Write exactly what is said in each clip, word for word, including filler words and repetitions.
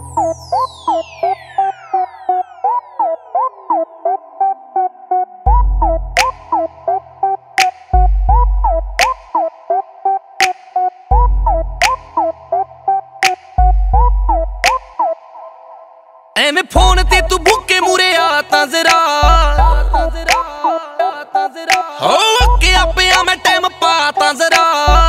ਐਵੇਂ ਫੋਨ ਤੇ ਤੂੰ ਭੁੱਕੇ ਮੂਰੇ ਆ ਤਾਂ ਜ਼ਰਾ ਹੋ ਅੱਗੇ ਆਪਿਆ ਮੈਂ ਟਾਈਮ ਪਾ ਤਾਂ ਜ਼ਰਾ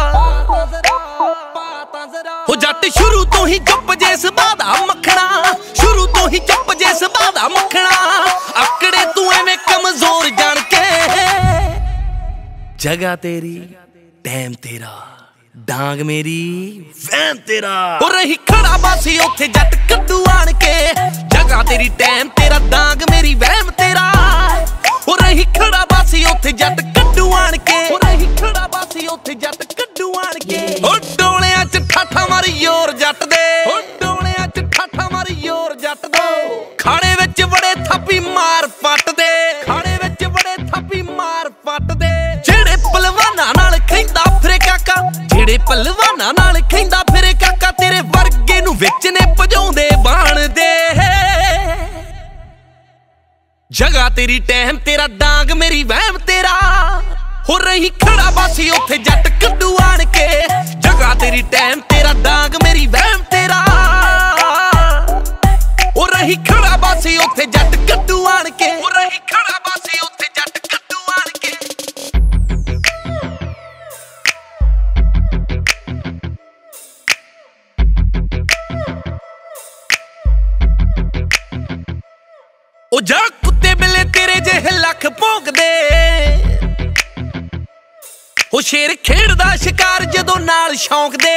ਹੋ ਜੱਟ ਸ਼ੁਰੂ ਤੋਂ ਹੀ ਚੁੱਪ ਜੇ ਸੁਭਾਅ ਦਾ ਮੱਖਣਾ ਸ਼ੁਰੂ ਤੋਂ ਹੀ ਚੁੱਪ ਜੇ ਸੁਭਾਅ ਦਾ ਮੱਖਣਾ ਆਕੜੇ ਤੂੰ ਐਵੇਂ ਕਮਜ਼ੋਰ ਜਾਣ ਕੇ ਜਗ੍ਹਾ ਤੇਰੀ ਟਾਈਮ ਤੇਰਾ ਡਾਂਗ ਮੇਰੀ ਵੈਨ ਤੇਰਾ ਹੋ ਰਹੀ ਖੜਾ ਬਾਸੀ ਉੱਥੇ ਜੱਟ ਕੱਦੂ ਆਣ ਕੇ ਜਗ੍ਹਾ ਤੇਰੀ ਟਾਈਮ ਤੇਰਾ ਡਾਂਗ ਮੇਰੀ ਵਹਿਮ ਤੇਰਾ ਹੋ ਰਹੀ ਖੜਾ ਬਾਸੀ ਉੱਥੇ ਜੱਟ ਕੱਦੂ ਆਣ ਕੇ ਹੋ ਰਹੀ ਖੜਾ ਬਾਸੀ ਉੱਥੇ ਜੱਟ ਕੱਦੂ ਆਣ ਕੇ ਹੋ ਡੋਲਿਆਂ ਚ ਠਾਠਾ ਮਾਰੀ ਯੋਰ ਜੱਟ ਦੇ ਹੋ ਡੋਲਿਆਂ ਚ ਠਾਠਾ ਮਾਰੀ ਯੋਰ ਜੱਟ ਦੇ ਖਾਣੇ ਵਿੱਚ ਬੜੇ ਥਾਪੀ ਮਾਰ ਪੱਟ ਦੇ ਖਾਣੇ ਵਿੱਚ ਬੜੇ ਥਾਪੀ ਮਾਰ ਪੱਟ ਦੇ ਜਿਹੜੇ ਪਹਿਲਵਾਨਾਂ ਨਾਲ ਖੈਂਦਾ ਫਿਰੇ ਕਾਕਾ ਜਿਹੜੇ ਪਹਿਲਵਾਨਾਂ ਨਾਲ ਖੈਂਦਾ ਫਿਰੇ ਕਾਕਾ ਤੇਰੇ ਵਰਗੇ ਨੂੰ ਵਿੱਚ ਨੇ ਭਜਾਉਂਦੇ ਬਾਣ ਦੇ ਜਗ੍ਹਾ ਤੇਰੀ ਟਾਈਮ ਤੇਰਾ ਡਾਂਗ ਮੇਰੀ ਵਹਿਮ ਤੇਰਾ ਹੋ ਰਹੀ ਖੜਾ ਬਾਸੀ ਉੱਥੇ ਜੱਟ ਕੱਦੂ ਆਣ ਕੇ ਜਗ੍ਹਾ ਤੇਰੀ ਟਾਈਮ ਤੇਰਾ ਡਾਂਗ ਮੇਰੀ ਵਹਿਮ ਤੇਰਾ ਹੋ ਰਹੀ ਖੜਾ ਬਾਸੀ ਉੱਥੇ ਜੱਟ ਕੱਦੂ ਆਣ ਕੇ ਹੋ ਰਹੀ ਖੜਾ ਬਾਸੀ ਉੱਥੇ ਜੱਟ ਕੱਦੂ ਆਣ ਕੇ ਉਹ ਜਾ ਕੁੱਤੇ ਬਿੱਲੇ ਤੇਰੇ ਜਿਹੇ ਲੱਖ ਭੌਂਕਦੇ ਉਹ ਸ਼ੇਰ ਖੇਡਦਾ ਸ਼ਿਕਾਰ ਜਦੋਂ ਨਾਲ ਸ਼ੌਂਕ ਦੇ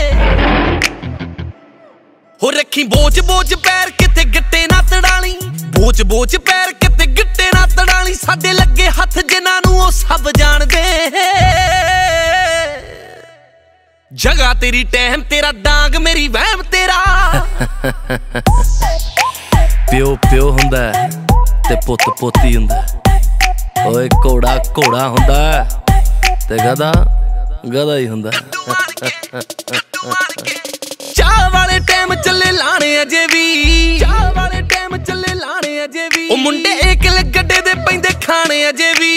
ਹੋ ਰੱਖੀ ਬੋਝ ਬੋਝ ਪੈਰ ਕਿਤੇ ਗਿੱਟੇ ਨਾ ਤੜਾਲੀ ਬੋਝ ਬੋਝ ਪੈਰ ਕਿਤੇ ਗਿੱਟੇ ਨਾ ਤੜਾਲੀ ਸਾਡੇ ਲੱਗੇ ਹੱਥ ਜਿਨ੍ਹਾਂ ਨੂੰ ਉਹ ਸਭ ਜਾਣਦੇ ਜਗ੍ਹਾ ਤੇਰੀ ਟਾਈਮ ਤੇਰਾ ਡਾਂਗ ਮੇਰੀ ਵਹਿਮ ਤੇਰਾ ਪਿਓ ਪਿਓ ਹੁੰਦਾ ਤੇ ਪੁੱਤ ਪੋਤੀ ਹੁੰਦਾ ਓਏ ਘੋੜਾ ਘੋੜਾ ਹੁੰਦਾ ਤੇ ਗਧਾ ਗਧਾ ਹੀ ਹੁੰਦਾ ਚਾਹ ਵਾਲੇ ਟਾਈਮ ਚੱਲੇ ਲਾਣੇ ਅਜੇ ਵੀ ਚਾਹ ਵਾਲੇ ਟਾਈਮ ਚੱਲੇ ਲਾਣੇ ਅਜੇ ਵੀ ਉਹ ਮੁੰਡੇ ਇਕਲ ਗੱਡੇ ਦੇ ਪੈਂਦੇ ਖਾਣੇ ਅਜੇ ਵੀ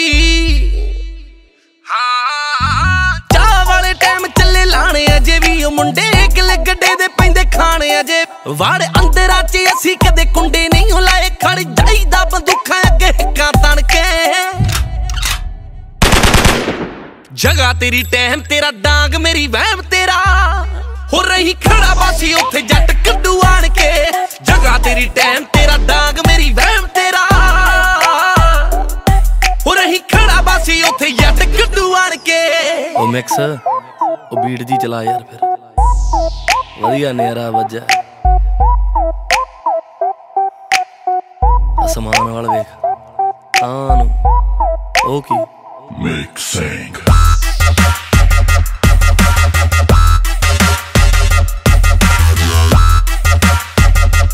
ਹਾਂ ਚਾਹ ਵਾਲੇ ਟਾਈਮ ਚੱਲੇ ਲਾਣੇ ਅਜੇ ਵੀ ਉਹ ਮੁੰਡੇ ਇਕਲ ਗੱਡੇ ਦੇ ਪੈਂਦੇ ਖਾਣੇ ਅਜੇ ਵਾੜ ਅੰਦਰਾਂ ਚ ਅਸੀਂ ਕਦੇ ਕੁੰਡੇ ਨਹੀਂ ਹੁਲਾਏ ਖੜ ਜਾਈਦਾ ਬੰਦੂਕਾਂ ਅੱਗੇ ਹਿੱਕਾਂ ਤਣ ਕੇ ਜਗ੍ਹਾ ਤੇਰੀ ਟਾਈਮ ਤੇਰਾ ਡਾਂਗ ਮੇਰੀ ਵਹਿਮ ਤੇਰਾ ਹੋ ਰਹੀ ਖੜਾ ਬਾਸੀ ਉੱਥੇ ਜੱਟ ਕੱਦੂ ਆਣ ਕੇ ਜਗ੍ਹਾ ਤੇਰੀ ਟਾਈਮ ਤੇਰਾ ਡਾਂਗ ਮੇਰੀ ਵਹਿਮ ਤੇਰਾ ਹੋ ਰਹੀ ਖੜਾ ਬਾਸੀ ਉੱਥੇ ਜੱਟ ਕੱਦੂ ਆਣ ਕੇ ਉਹ ਮਿਕਸ ਉਹ ਬੀਟ ਜੀ ਚਲਾ ਯਾਰ ਫਿਰ ਵਧੀਆ ਨੇਰਾ ਵੱਜਾ ਅਸਮਾਨ ਵਾਲ ਵੇਖ ਤਾਂ ਨੂੰ ਉਹ ਕੀ ਮਿਕਸਿੰਗ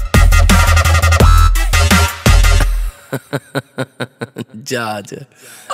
judge